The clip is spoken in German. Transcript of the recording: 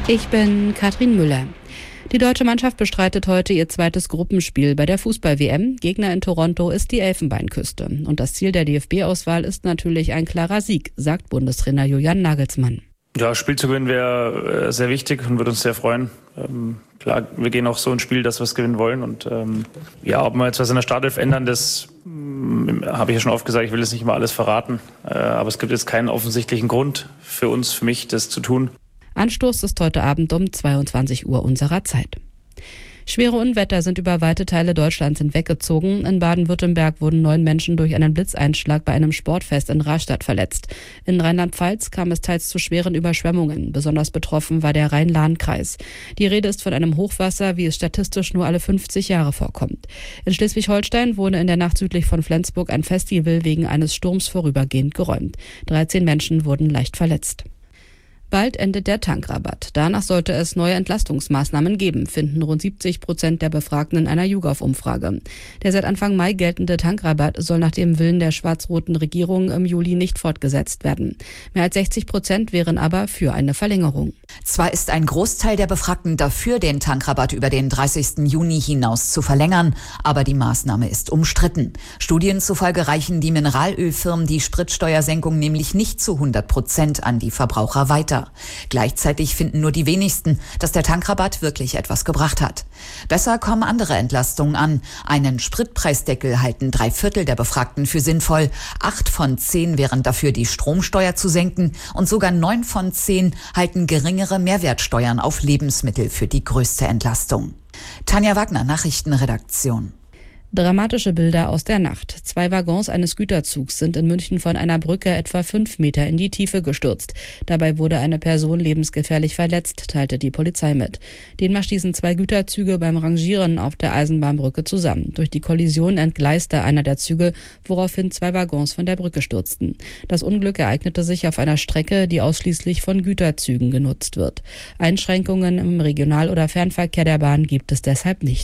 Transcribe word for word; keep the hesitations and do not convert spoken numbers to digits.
Ich bin Katrin Müller. Die deutsche Mannschaft bestreitet heute ihr zweites Gruppenspiel bei der Fußball-W M. Gegner in Toronto ist die Elfenbeinküste. Und das Ziel der D F B-Auswahl ist natürlich ein klarer Sieg, sagt Bundestrainer Julian Nagelsmann. Ja, Spiel zu gewinnen wäre sehr wichtig und würde uns sehr freuen. Ähm, klar, wir gehen auch so ins Spiel, dass wir es gewinnen wollen. Und ähm, ja, ob wir jetzt was in der Startelf ändern, das ähm, habe ich ja schon oft gesagt. Ich will jetzt nicht mal alles verraten. Äh, aber es gibt jetzt keinen offensichtlichen Grund für uns, für mich, das zu tun. Anstoß ist heute Abend um zweiundzwanzig Uhr unserer Zeit. Schwere Unwetter sind über weite Teile Deutschlands hinweggezogen. In Baden-Württemberg wurden neun Menschen durch einen Blitzeinschlag bei einem Sportfest in Rastatt verletzt. In Rheinland-Pfalz kam es teils zu schweren Überschwemmungen. Besonders betroffen war der Rhein-Lahn-Kreis. Die Rede ist von einem Hochwasser, wie es statistisch nur alle fünfzig Jahre vorkommt. In Schleswig-Holstein wurde in der Nacht südlich von Flensburg ein Festival wegen eines Sturms vorübergehend geräumt. dreizehn Menschen wurden leicht verletzt. Bald endet der Tankrabatt. Danach sollte es neue Entlastungsmaßnahmen geben, finden rund siebzig Prozent der Befragten in einer YouGov-Umfrage. Der seit Anfang Mai geltende Tankrabatt soll nach dem Willen der schwarz-roten Regierung im Juli nicht fortgesetzt werden. Mehr als sechzig Prozent wären aber für eine Verlängerung. Zwar ist ein Großteil der Befragten dafür, den Tankrabatt über den dreißigsten Juni hinaus zu verlängern, aber die Maßnahme ist umstritten. Studien zufolge reichen die Mineralölfirmen die Spritsteuersenkung nämlich nicht zu hundert Prozent an die Verbraucher weiter. Gleichzeitig finden nur die wenigsten, dass der Tankrabatt wirklich etwas gebracht hat. Besser kommen andere Entlastungen an. Einen Spritpreisdeckel halten drei Viertel der Befragten für sinnvoll. Acht von zehn wären dafür, die Stromsteuer zu senken. Und sogar neun von zehn halten geringere Mehrwertsteuern auf Lebensmittel für die größte Entlastung. Tanja Wagner, Nachrichtenredaktion. Dramatische Bilder aus der Nacht. Zwei Waggons eines Güterzugs sind in München von einer Brücke etwa fünf Meter in die Tiefe gestürzt. Dabei wurde eine Person lebensgefährlich verletzt, teilte die Polizei mit. Demnach stießen zwei Güterzüge beim Rangieren auf der Eisenbahnbrücke zusammen. Durch die Kollision entgleiste einer der Züge, woraufhin zwei Waggons von der Brücke stürzten. Das Unglück ereignete sich auf einer Strecke, die ausschließlich von Güterzügen genutzt wird. Einschränkungen im Regional- oder Fernverkehr der Bahn gibt es deshalb nicht.